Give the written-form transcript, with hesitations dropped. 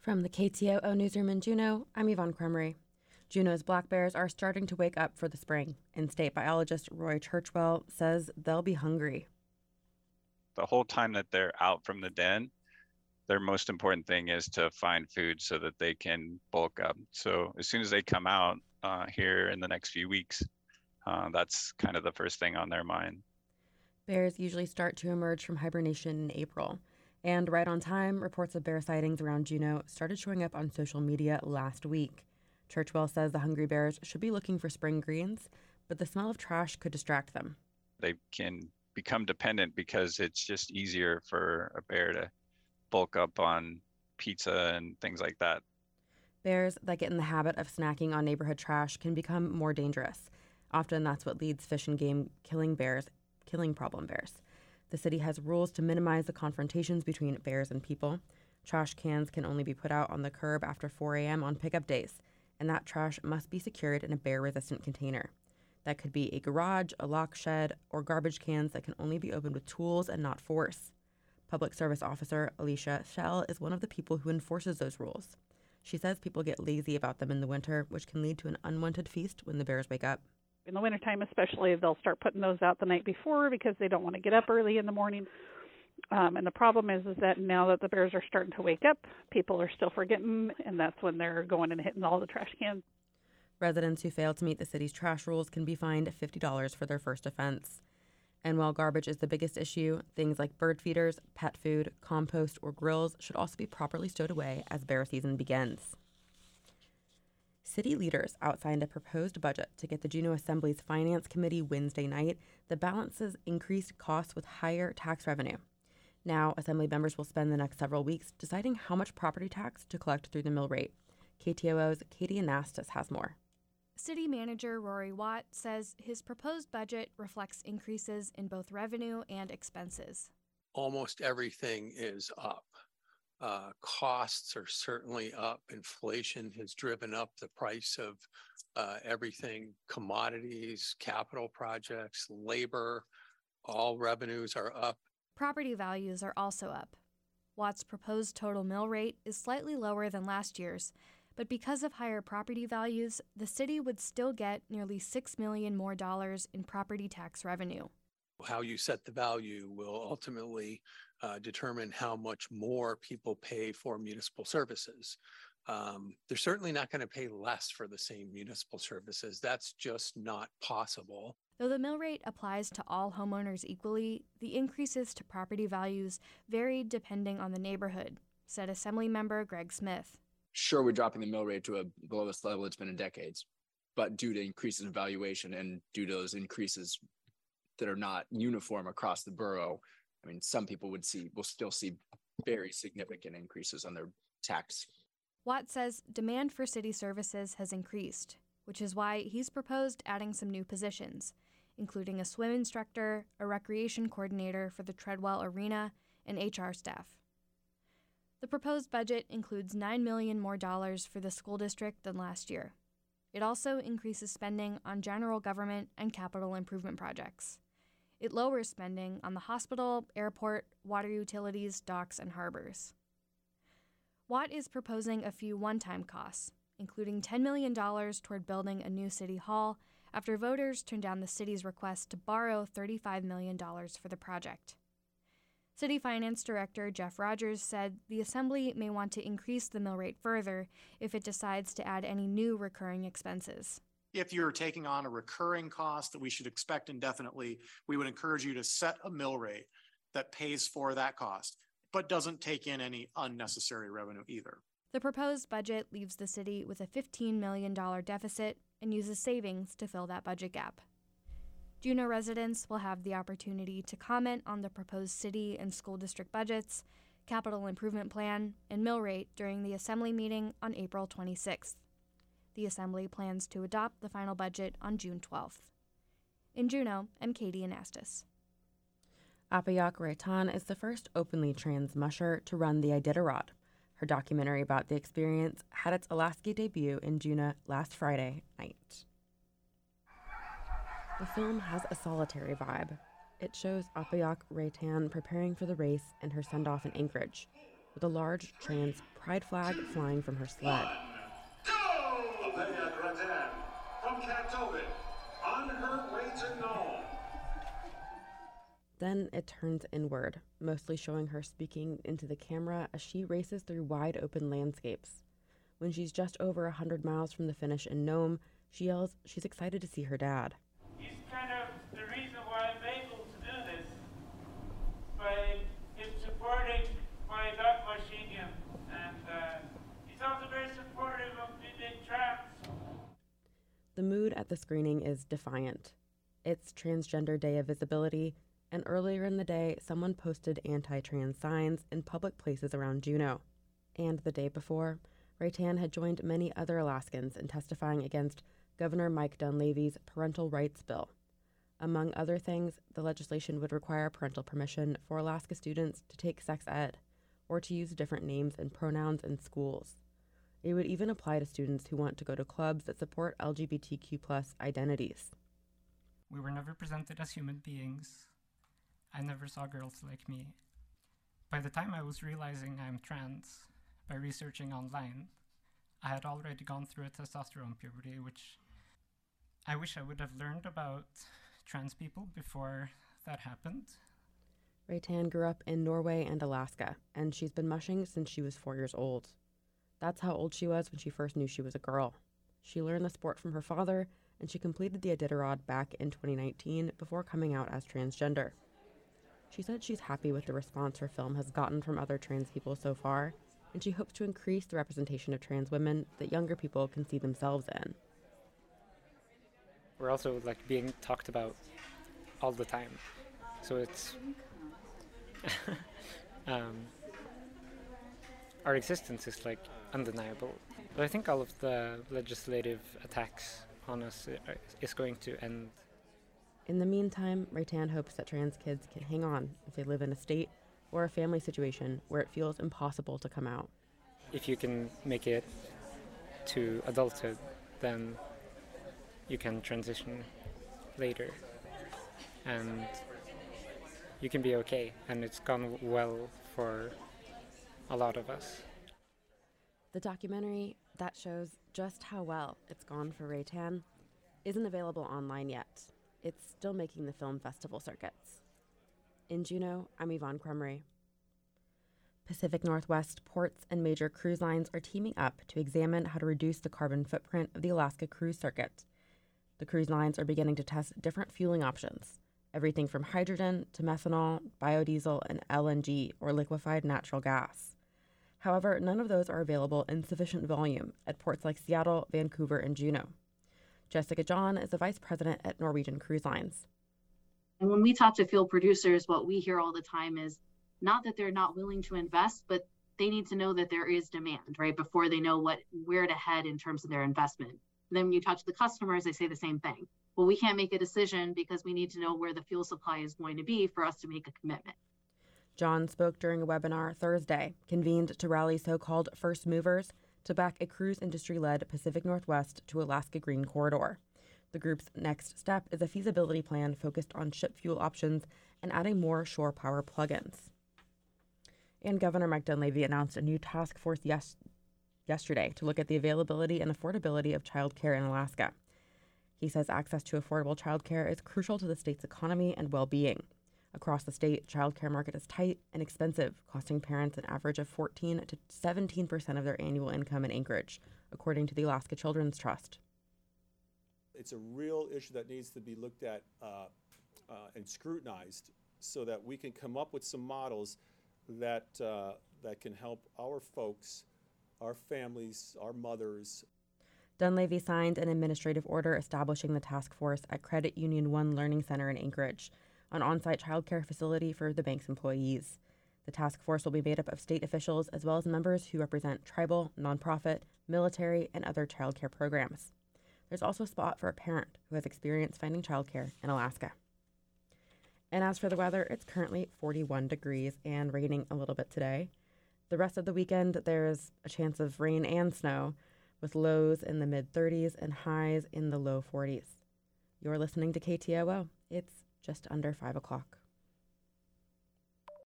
From the KTOO newsroom in Juneau, I'm Yvonne Cremery. Juneau's black bears are starting to wake up for the spring, and state biologist Roy Churchwell says they'll be hungry. The whole time that they're out from the den, their most important thing is to find food so that they can bulk up. So as soon as they come out here in the next few weeks, that's kind of the first thing on their mind. Bears usually start to emerge from hibernation in April. And right on time, reports of bear sightings around Juneau started showing up on social media last week. Churchwell says the hungry bears should be looking for spring greens, but the smell of trash could distract them. They can become dependent because it's just easier for a bear to bulk up on pizza and things like that. Bears that get in the habit of snacking on neighborhood trash can become more dangerous. Often that's what leads Fish and Game killing problem bears. The city has rules to minimize the confrontations between bears and people. Trash cans can only be put out on the curb after 4 a.m. on pickup days, and that trash must be secured in a bear-resistant container. That could be a garage, a lock shed, or garbage cans that can only be opened with tools and not force. Public Service Officer Alicia Schell is one of the people who enforces those rules. She says people get lazy about them in the winter, which can lead to an unwanted feast when the bears wake up. In the wintertime especially, they'll start putting those out the night before because they don't want to get up early in the morning. And the problem is that now that the bears are starting to wake up, people are still forgetting, and that's when they're going and hitting all the trash cans. Residents who fail to meet the city's trash rules can be fined $50 for their first offense. And while garbage is the biggest issue, things like bird feeders, pet food, compost, or grills should also be properly stowed away as bear season begins. City leaders outsigned a proposed budget to get the Juneau Assembly's Finance Committee Wednesday night that balances increased costs with higher tax revenue. Now, Assembly members will spend the next several weeks deciding how much property tax to collect through the mill rate. KTOO's Katie Anastas has more. City Manager Rory Watt says his proposed budget reflects increases in both revenue and expenses. Almost everything is up. Costs are certainly up. Inflation has driven up the price of everything, commodities, capital projects, labor. All revenues are up. Property values are also up. Watt's proposed total mill rate is slightly lower than last year's, but because of higher property values, the city would still get nearly $6 million more in property tax revenue. How you set the value will ultimately determine how much more people pay for municipal services. They're certainly not going to pay less for the same municipal services. That's just not possible. Though the mill rate applies to all homeowners equally, the increases to property values varied depending on the neighborhood, said Assemblymember Greg Smith. Sure, we're dropping the mill rate to the lowest level it's been in decades, but due to increases in valuation and due to those increases that are not uniform across the borough, I mean, some people will still see very significant increases on their tax. Watt says demand for city services has increased, which is why he's proposed adding some new positions, including a swim instructor, a recreation coordinator for the Treadwell Arena, and HR staff. The proposed budget includes $9 million more for the school district than last year. It also increases spending on general government and capital improvement projects. It lowers spending on the hospital, airport, water utilities, docks, and harbors. Watt is proposing a few one-time costs, including $10 million toward building a new city hall after voters turned down the city's request to borrow $35 million for the project. City Finance Director Jeff Rogers said the Assembly may want to increase the mill rate further if it decides to add any new recurring expenses. If you're taking on a recurring cost that we should expect indefinitely, we would encourage you to set a mill rate that pays for that cost, but doesn't take in any unnecessary revenue either. The proposed budget leaves the city with a $15 million deficit and uses savings to fill that budget gap. Juneau residents will have the opportunity to comment on the proposed city and school district budgets, capital improvement plan, and mill rate during the Assembly meeting on April 26th. The Assembly plans to adopt the final budget on June 12th. In Juneau, I'm Katie Anastas. Apayak Raitan is the first openly trans musher to run the Iditarod. Her documentary about the experience had its Alaska debut in Juneau last Friday night. The film has a solitary vibe. It shows Apayak Raitan preparing for the race and her send-off in Anchorage. with a large trans pride flag flying from her sled. Go! Leia Gratin from Katowicz on her way to Nome. Then it turns inward, mostly showing her speaking into the camera as she races through wide open landscapes. When she's just over 100 miles from the finish in Nome, she yells she's excited to see her dad. He's kind of the reason why I'm able to do this, by him supporting my dog machine, and he's also very supportive of being trans. The mood at the screening is defiant. It's Transgender Day of Visibility, and earlier in the day, someone posted anti-trans signs in public places around Juneau. And the day before, Raitan had joined many other Alaskans in testifying against Governor Mike Dunleavy's parental rights bill. Among other things, the legislation would require parental permission for Alaska students to take sex ed or to use different names and pronouns in schools. It would even apply to students who want to go to clubs that support LGBTQ+ identities. We were never presented as human beings. I never saw girls like me. By the time I was realizing I'm trans, by researching online, I had already gone through a testosterone puberty, which I wish I would have learned about trans people before that happened. Raitan grew up in Norway and Alaska, and she's been mushing since she was 4 years old. That's how old she was when she first knew she was a girl. She learned the sport from her father, and she completed the Iditarod back in 2019 before coming out as transgender. She said she's happy with the response her film has gotten from other trans people so far, and she hopes to increase the representation of trans women that younger people can see themselves in. We're also being talked about all the time, so it's our existence is undeniable. But I think all of the legislative attacks on us is going to end. In the meantime, Raitan hopes that trans kids can hang on if they live in a state or a family situation where it feels impossible to come out. If you can make it to adulthood, then you can transition later. And you can be okay, and it's gone well for a lot of us. The documentary that shows just how well it's gone for Raitan isn't available online yet. It's still making the film festival circuits. In Juneau, I'm Yvonne Crumry. Pacific Northwest ports and major cruise lines are teaming up to examine how to reduce the carbon footprint of the Alaska cruise circuit. The cruise lines are beginning to test different fueling options, everything from hydrogen to methanol, biodiesel, and LNG, or liquefied natural gas. However, none of those are available in sufficient volume at ports like Seattle, Vancouver, and Juneau. Jessica John is the vice president at Norwegian Cruise Lines. And when we talk to fuel producers, what we hear all the time is not that they're not willing to invest, but they need to know that there is demand, right, before they know where to head in terms of their investment. And then when you talk to the customers, they say the same thing. Well, we can't make a decision because we need to know where the fuel supply is going to be for us to make a commitment. John spoke during a webinar Thursday, convened to rally so-called first movers to back a cruise industry-led Pacific Northwest to Alaska Green Corridor. The group's next step is a feasibility plan focused on ship fuel options and adding more shore power plug-ins. And Governor Mike Dunleavy announced a new task force yesterday to look at the availability and affordability of childcare in Alaska. He says access to affordable childcare is crucial to the state's economy and well-being. Across the state, childcare market is tight and expensive, costing parents an average of 14 to 17% of their annual income in Anchorage, according to the Alaska Children's Trust. It's a real issue that needs to be looked at and scrutinized so that we can come up with some models that can help our folks, our families, our mothers. Dunleavy signed an administrative order establishing the task force at Credit Union One Learning Center in Anchorage, an on-site childcare facility for the bank's employees. The task force will be made up of state officials as well as members who represent tribal, nonprofit, military, and other childcare programs. There's also a spot for a parent who has experience finding childcare in Alaska. And as for the weather, it's currently 41 degrees and raining a little bit today. The rest of the weekend, there's a chance of rain and snow, with lows in the mid-30s and highs in the low 40s. You're listening to KTOO. It's just under 5 o'clock.